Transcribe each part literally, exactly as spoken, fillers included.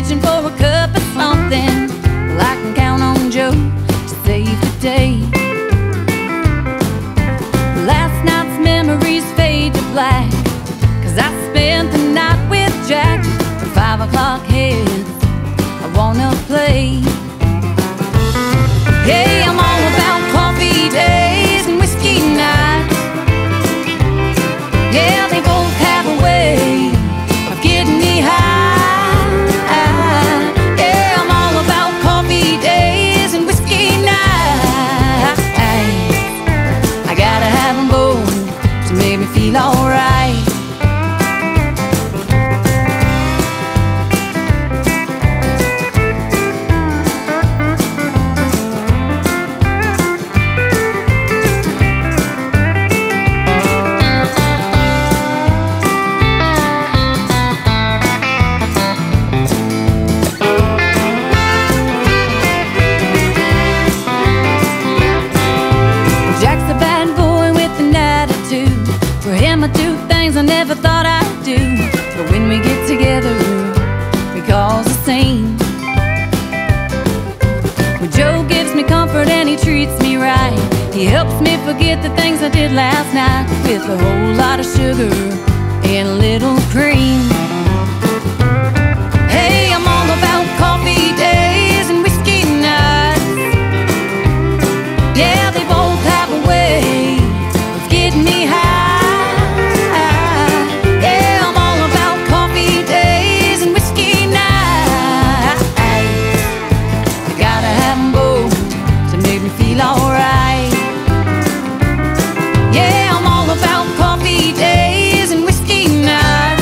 reaching for a cup of something. Well, I can count on Joe to save the day. Last night's memories fade to black, 'cause I spent the night with Jack. When five o'clock hits, I wanna play. Hey, I'm all about coffee days and whiskey nights. Yeah, they both have a way of getting me high. Yeah, I'm all about coffee days and whiskey nights. I gotta have them both to make me feel alright. For him I do things I never thought I'd do, but when we get together we cause a scene. Well, Joe gives me comfort and he treats me right. He helps me forget the things I did last night, with a whole lot of sugar and a little cream. Hey, I'm all about coffee days and whiskey nights. Yeah, they both have a way of getting me high. Alright. Yeah, I'm all about coffee days and whiskey nights.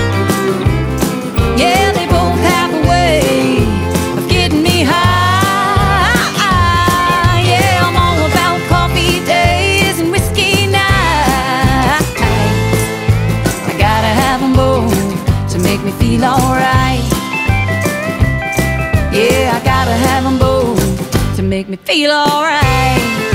Yeah, they both have a way of getting me high. Yeah, I'm all about coffee days and whiskey nights. I gotta have them both to make me feel alright. Yeah, I gotta have them both to make me feel alright.